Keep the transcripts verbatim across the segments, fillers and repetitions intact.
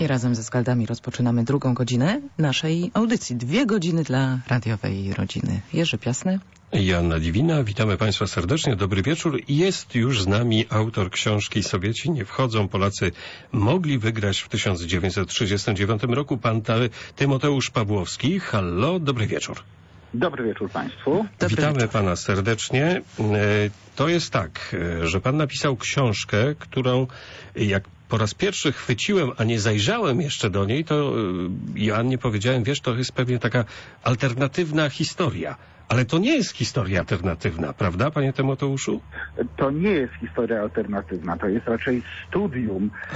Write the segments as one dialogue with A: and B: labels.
A: I razem ze Skaldami rozpoczynamy drugą godzinę naszej audycji. Dwie godziny dla radiowej rodziny. Jerzy Piasny.
B: Joanna Liwina, witamy Państwa serdecznie, dobry wieczór. Jest już z nami autor książki Sowieci nie wchodzą, Polacy mogli wygrać w tysiąc dziewięćset trzydziestym dziewiątym roku, pan Tymoteusz Pawłowski. Hallo, dobry wieczór.
C: Dobry wieczór Państwu.
A: Dobry
B: Witamy
A: wieczór. Pana
B: serdecznie. To jest tak, że Pan napisał książkę, którą jak po raz pierwszy chwyciłem, a nie zajrzałem jeszcze do niej, to Joannie powiedziałem, wiesz, to jest pewnie taka alternatywna historia. Ale to nie jest historia alternatywna, prawda, panie Tymoteuszu?
C: To nie jest historia alternatywna, to jest raczej studium e,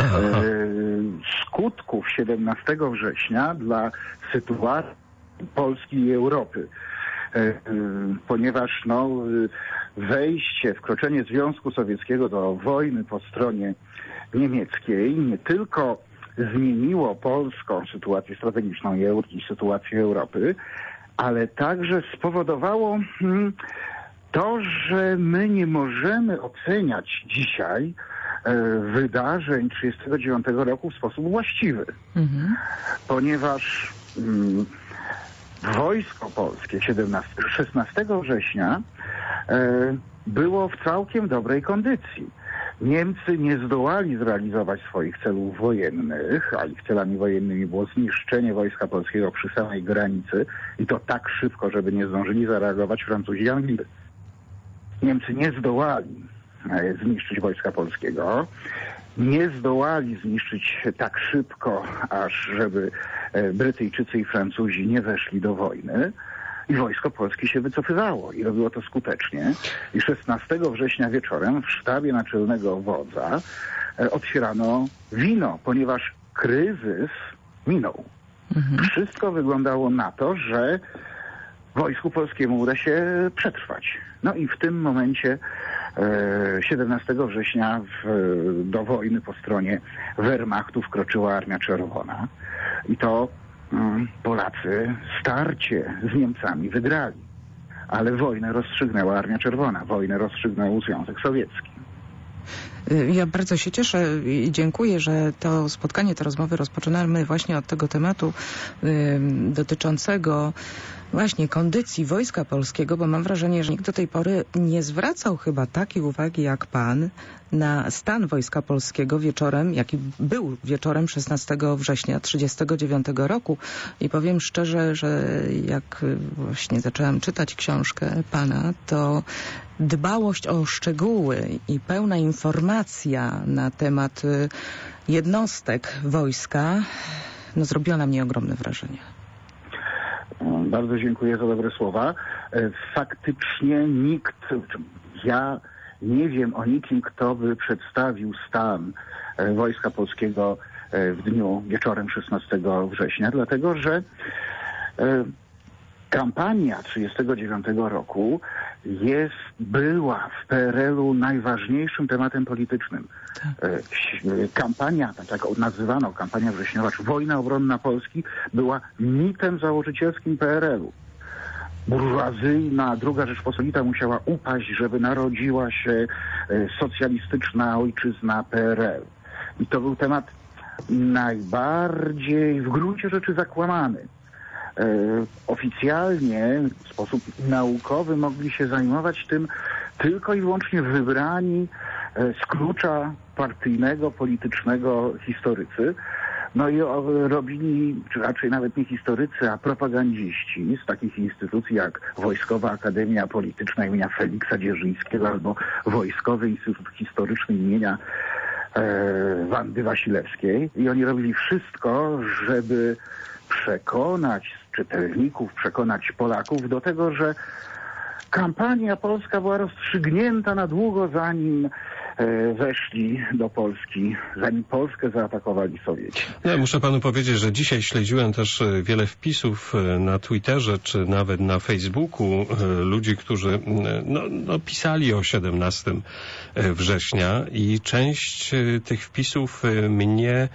C: skutków siedemnastego września dla sytuacji Polski i Europy. E, e, ponieważ no, wejście, wkroczenie Związku Sowieckiego do wojny po stronie niemieckiej nie tylko zmieniło polską sytuację strategiczną i sytuację Europy, ale także spowodowało hmm, to, że my nie możemy oceniać dzisiaj e, wydarzeń trzydziestego dziewiątego roku w sposób właściwy. Mhm. Ponieważ hmm, wojsko polskie szesnastego września e, było w całkiem dobrej kondycji. Niemcy nie zdołali zrealizować swoich celów wojennych, a ich celami wojennymi było zniszczenie wojska polskiego przy samej granicy i to tak szybko, żeby nie zdążyli zareagować Francuzi i Anglicy. Niemcy nie zdołali e, zniszczyć wojska polskiego, nie zdołali zniszczyć tak szybko, aż żeby e, Brytyjczycy i Francuzi nie weszli do wojny. I wojsko polskie się wycofywało i robiło to skutecznie. I szesnastego września wieczorem w sztabie naczelnego wodza e, otwierano wino, ponieważ kryzys minął. Mhm. Wszystko wyglądało na to, że wojsku polskiemu uda się przetrwać. No i w tym momencie e, siedemnastego września w, do wojny po stronie Wehrmachtu wkroczyła Armia Czerwona. I to Polacy starcie z Niemcami wygrali, ale wojnę rozstrzygnęła Armia Czerwona, wojnę rozstrzygnął Związek Sowiecki.
A: Ja bardzo się cieszę i dziękuję, że to spotkanie, te rozmowy rozpoczynamy właśnie od tego tematu y, dotyczącego właśnie kondycji Wojska Polskiego, bo mam wrażenie, że nikt do tej pory nie zwracał chyba takiej uwagi jak pan na stan Wojska Polskiego wieczorem, jaki był wieczorem szesnastego września trzydziestego dziewiątego roku. I powiem szczerze, że jak właśnie zaczęłam czytać książkę pana, to dbałość o szczegóły i pełna informacja na temat jednostek wojska no, zrobiła na mnie ogromne wrażenie.
C: Bardzo dziękuję za dobre słowa. Faktycznie nikt, ja nie wiem o nikim, kto by przedstawił stan Wojska Polskiego w dniu wieczorem szesnastego września, dlatego że kampania trzydziestego dziewiątego roku jest, była w P R L u najważniejszym tematem politycznym. Kampania, tak nazywano kampania wrześniowa, czy wojna obronna Polski, była mitem założycielskim P R L u. Burżuazyjna druga Rzeczpospolita musiała upaść, żeby narodziła się socjalistyczna ojczyzna P R L. I to był temat najbardziej w gruncie rzeczy zakłamany. E, oficjalnie w sposób naukowy mogli się zajmować tym tylko i wyłącznie wybrani e, z klucza partyjnego, politycznego historycy. No i o, robili, czy raczej nawet nie historycy, a propagandziści z takich instytucji jak Wojskowa Akademia Polityczna imienia Feliksa Dzierżyńskiego albo Wojskowy Instytut Historyczny imienia e, Wandy Wasilewskiej. I oni robili wszystko, żeby przekonać czytelników, przekonać Polaków do tego, że kampania polska była rozstrzygnięta na długo, zanim e, weszli do Polski, zanim Polskę zaatakowali Sowieci.
B: Ja muszę panu powiedzieć, że dzisiaj śledziłem też wiele wpisów na Twitterze, czy nawet na Facebooku ludzi, którzy no, no, pisali o siedemnastego września i część tych wpisów mnie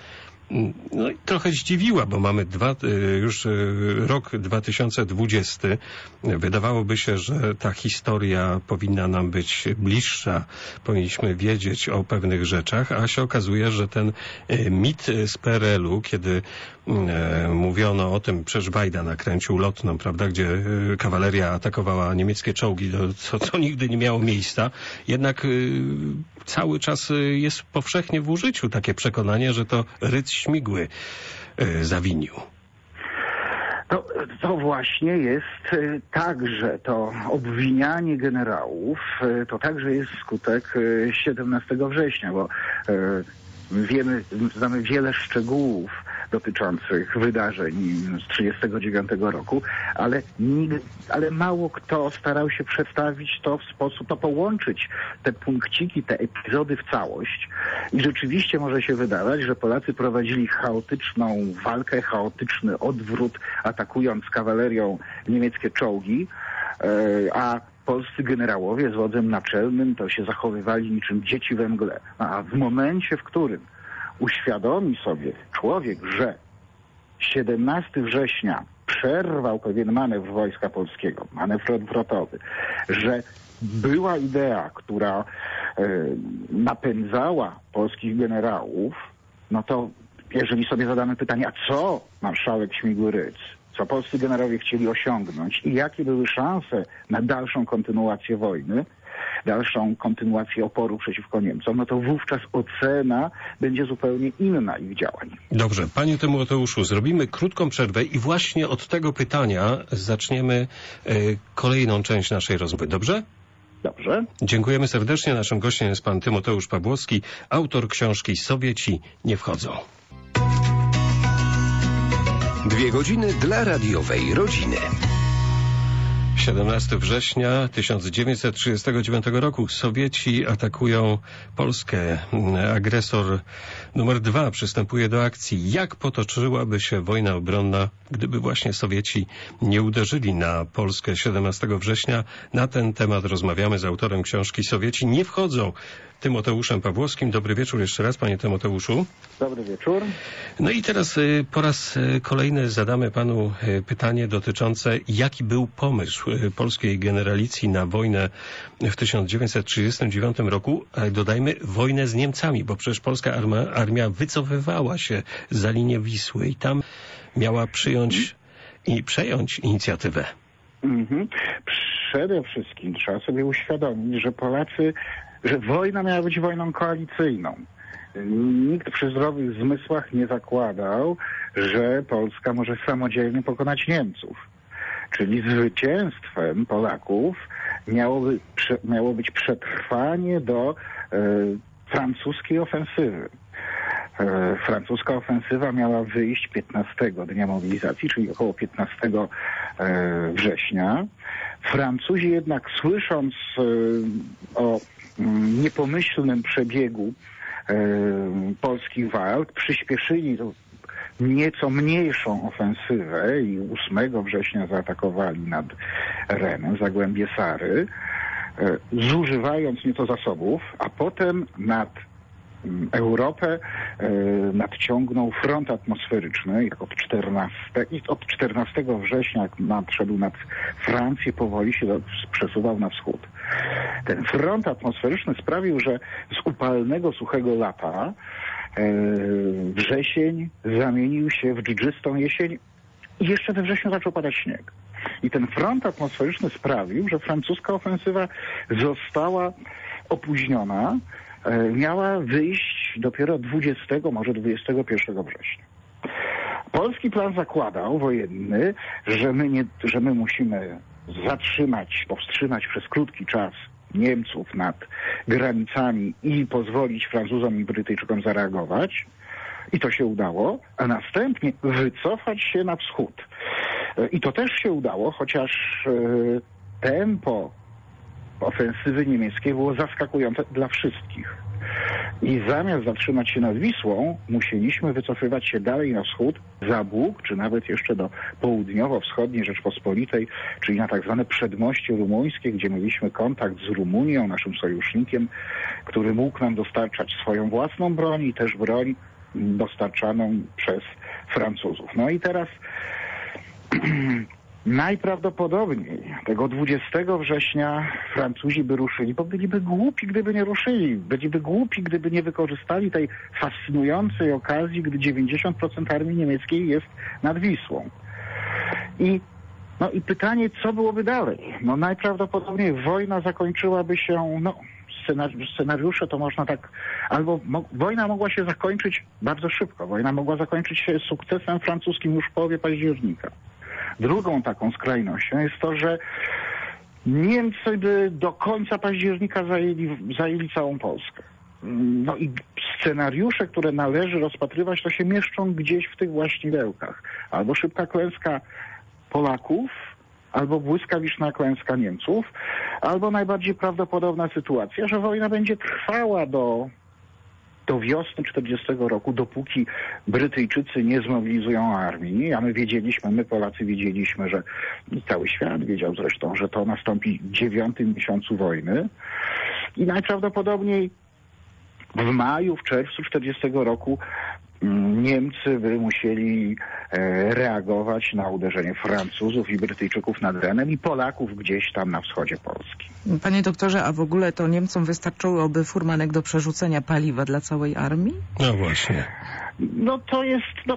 B: no, trochę zdziwiła, bo mamy dwa, już rok dwa tysiące dwudziesty. Wydawałoby się, że ta historia powinna nam być bliższa. Powinniśmy wiedzieć o pewnych rzeczach, a się okazuje, że ten mit z P R L u, kiedy e, mówiono o tym, przecież Wajda nakręcił Lotną, prawda, gdzie kawaleria atakowała niemieckie czołgi, co, co nigdy nie miało miejsca, jednak e, cały czas jest powszechnie w użyciu takie przekonanie, że to Rydz Śmigły e, zawinił.
C: To, to właśnie jest także to obwinianie generałów, to także jest skutek siedemnastego września, bo wiemy, znamy wiele szczegółów dotyczących wydarzeń z trzydziestego dziewiątego roku, ale, nigdy, ale mało kto starał się przedstawić to w sposób, to połączyć te punkciki, te epizody w całość. I rzeczywiście może się wydawać, że Polacy prowadzili chaotyczną walkę, chaotyczny odwrót, atakując kawalerią niemieckie czołgi, a polscy generałowie z wodzem naczelnym to się zachowywali niczym dzieci we mgle. A w momencie, w którym uświadomi sobie człowiek, że siedemnastego września przerwał pewien manewr Wojska Polskiego, manewr odwrotowy, że była idea, która e, napędzała polskich generałów, no to jeżeli sobie zadamy pytanie, a co marszałek Śmigły-Rydz, co polscy generałowie chcieli osiągnąć i jakie były szanse na dalszą kontynuację wojny, dalszą kontynuację oporu przeciwko Niemcom, no to wówczas ocena będzie zupełnie inna ich działań.
B: Dobrze, panie Tymoteuszu, zrobimy krótką przerwę i właśnie od tego pytania zaczniemy y, kolejną część naszej rozmowy. Dobrze?
C: Dobrze.
B: Dziękujemy serdecznie. Naszym gościem jest pan Tymoteusz Pawłowski, autor książki Sowieci nie wchodzą.
D: Dwie godziny dla radiowej rodziny.
B: siedemnastego września tysiąc dziewięćset trzydziestego dziewiątego roku Sowieci atakują Polskę. Agresor numer dwa przystępuje do akcji. Jak potoczyłaby się wojna obronna, gdyby właśnie Sowieci nie uderzyli na Polskę siedemnastego września? Na ten temat rozmawiamy z autorem książki Sowieci nie wchodzą, Tymoteuszem Pawłowskim. Dobry wieczór jeszcze raz, panie Tymoteuszu.
C: Dobry wieczór.
B: No i teraz y, po raz y, kolejny zadamy panu y, pytanie dotyczące, jaki był pomysł y, polskiej generalicji na wojnę w tysiąc dziewięćset trzydziestym dziewiątym roku, ale dodajmy wojnę z Niemcami, bo przecież polska armia, armia wycofywała się za linię Wisły i tam miała przyjąć i przejąć inicjatywę.
C: Mhm. Przede wszystkim trzeba sobie uświadomić, że Polacy że wojna miała być wojną koalicyjną. Nikt przy zdrowych zmysłach nie zakładał, że Polska może samodzielnie pokonać Niemców. Czyli zwycięstwem Polaków miało, by, prze, miało być przetrwanie do e, francuskiej ofensywy. E, francuska ofensywa miała wyjść piętnastego dnia mobilizacji, czyli około piętnastego e, września. Francuzi jednak, słysząc e, o niepomyślnym przebiegu e, polskich walk, przyspieszyli nieco mniejszą ofensywę i ósmego września zaatakowali nad Renem, Zagłębie Sary, e, zużywając nieco zasobów, a potem nad Europę e, nadciągnął front atmosferyczny jak od czternastego, i od czternastego września nadszedł nad Francję, powoli się do, przesuwał na wschód. Ten front atmosferyczny sprawił, że z upalnego, suchego lata e, wrzesień zamienił się w dżdżystą jesień i jeszcze we wrześniu zaczął padać śnieg. I ten front atmosferyczny sprawił, że francuska ofensywa została opóźniona, miała wyjść dopiero dwudziestego, może dwudziestego pierwszego września. Polski plan zakładał, wojenny, że my, nie, że my musimy zatrzymać, powstrzymać przez krótki czas Niemców nad granicami i pozwolić Francuzom i Brytyjczykom zareagować. I to się udało, a następnie wycofać się na wschód. I to też się udało, chociaż tempo ofensywy niemieckiej było zaskakujące dla wszystkich. I zamiast zatrzymać się nad Wisłą, musieliśmy wycofywać się dalej na wschód, za Bóg, czy nawet jeszcze do południowo-wschodniej Rzeczpospolitej, czyli na tak zwane przedmoście rumuńskie, gdzie mieliśmy kontakt z Rumunią, naszym sojusznikiem, który mógł nam dostarczać swoją własną broń i też broń dostarczaną przez Francuzów. No i teraz najprawdopodobniej tego dwudziestego września Francuzi by ruszyli, bo byliby głupi, gdyby nie ruszyli. Byliby głupi, gdyby nie wykorzystali tej fascynującej okazji, gdy dziewięćdziesiąt procent armii niemieckiej jest nad Wisłą. I, no i pytanie, co byłoby dalej? No najprawdopodobniej wojna zakończyłaby się, no scenariusze to można tak, albo mo, wojna mogła się zakończyć bardzo szybko. Wojna mogła zakończyć się sukcesem francuskim już w połowie października. Drugą taką skrajnością jest to, że Niemcy by do końca października zajęli, zajęli całą Polskę. No i scenariusze, które należy rozpatrywać, to się mieszczą gdzieś w tych właściwełkach. Albo szybka klęska Polaków, albo błyskawiczna klęska Niemców, albo najbardziej prawdopodobna sytuacja, że wojna będzie trwała do, do wiosny czterdziestego roku, dopóki Brytyjczycy nie zmobilizują armii, a my wiedzieliśmy, my Polacy wiedzieliśmy, że i cały świat wiedział zresztą, że to nastąpi w dziewiątym miesiącu wojny i najprawdopodobniej w maju, w czerwcu czterdziestego roku Niemcy by musieli e, reagować na uderzenie Francuzów i Brytyjczyków nad Renem i Polaków gdzieś tam na wschodzie Polski.
A: Panie doktorze, a w ogóle to Niemcom wystarczyłoby furmanek do przerzucenia paliwa dla całej armii?
B: No właśnie.
C: No to jest... No,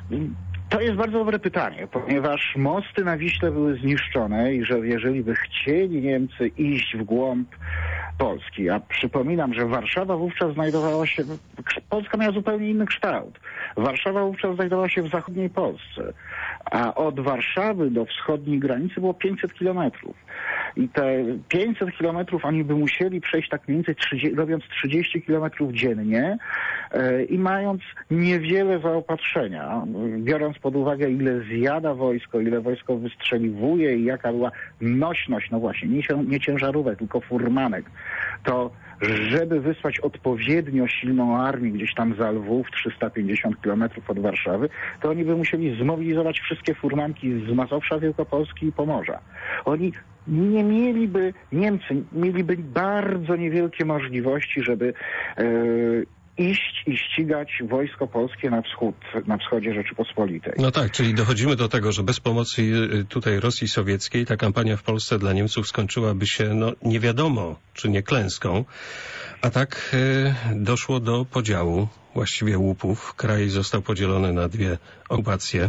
C: to jest bardzo dobre pytanie, ponieważ mosty na Wiśle były zniszczone i że jeżeli by chcieli Niemcy iść w głąb Polski, a przypominam, że Warszawa wówczas znajdowała się, Polska miała zupełnie inny kształt. Warszawa wówczas znajdowała się w zachodniej Polsce, a od Warszawy do wschodniej granicy było pięćset kilometrów. I te pięćset kilometrów oni by musieli przejść tak mniej więcej trzydzieści, robiąc trzydzieści kilometrów dziennie yy, i mając niewiele zaopatrzenia, biorąc pod uwagę, ile zjada wojsko, ile wojsko wystrzeliwuje i jaka była nośność, no właśnie, nie, nie ciężarówek, tylko furmanek, to żeby wysłać odpowiednio silną armię gdzieś tam za Lwów, trzysta pięćdziesiąt kilometrów od Warszawy, to oni by musieli zmobilizować wszystkie furmanki z Mazowsza, Wielkopolski i Pomorza. Oni nie mieliby, Niemcy mieliby bardzo niewielkie możliwości, żeby e, iść i ścigać wojsko polskie na wschód, na wschodzie Rzeczypospolitej.
B: No tak, czyli dochodzimy do tego, że bez pomocy tutaj Rosji Sowieckiej ta kampania w Polsce dla Niemców skończyłaby się, no nie wiadomo, czy nie klęską, a tak e, doszło do podziału właściwie łupów. Kraj został podzielony na dwie okupacje.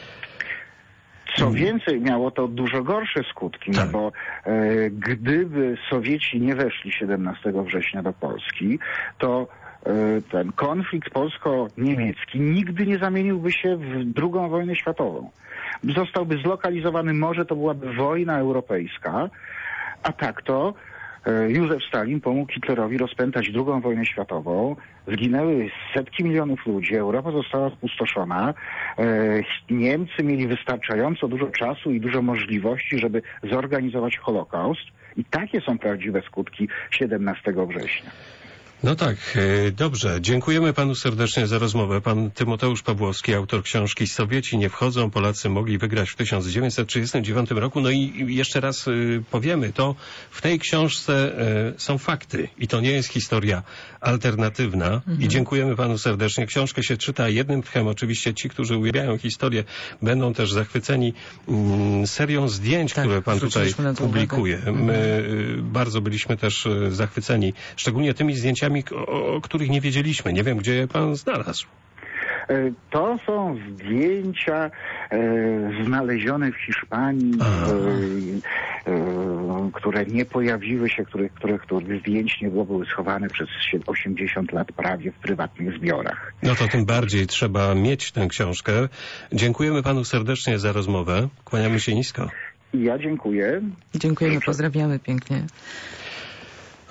C: Co więcej, miało to dużo gorsze skutki,
B: tak.
C: no bo e, gdyby Sowieci nie weszli siedemnastego września do Polski, to e, ten konflikt polsko-niemiecki nigdy nie zamieniłby się w drugą wojnę światową. Zostałby zlokalizowany, może to byłaby wojna europejska, a tak to Józef Stalin pomógł Hitlerowi rozpętać drugą wojnę światową. Zginęły setki milionów ludzi, Europa została spustoszona. Niemcy mieli wystarczająco dużo czasu i dużo możliwości, żeby zorganizować Holokaust. I takie są prawdziwe skutki siedemnastego września.
B: No tak, dobrze. Dziękujemy panu serdecznie za rozmowę. Pan Tymoteusz Pawłowski, autor książki Sowieci nie wchodzą, Polacy mogli wygrać w tysiąc dziewięćset trzydziestym dziewiątym roku. No i jeszcze raz powiemy, to w tej książce są fakty i to nie jest historia alternatywna. Mhm. I dziękujemy panu serdecznie. Książkę się czyta jednym tchem. Oczywiście ci, którzy uwielbiają historię, będą też zachwyceni mm, serią zdjęć, tak, które pan tutaj publikuje. Mhm. My bardzo byliśmy też zachwyceni, szczególnie tymi zdjęciami, O, o których nie wiedzieliśmy. Nie wiem, gdzie je pan znalazł.
C: To są zdjęcia e, znalezione w Hiszpanii, e, e, które nie pojawiły się, których, których, których zdjęć nie było, były schowane przez osiemdziesiąt lat prawie w prywatnych zbiorach.
B: No to tym bardziej trzeba mieć tę książkę. Dziękujemy panu serdecznie za rozmowę. Kłaniamy się nisko.
C: Ja dziękuję.
A: Dziękujemy, pozdrawiamy pięknie.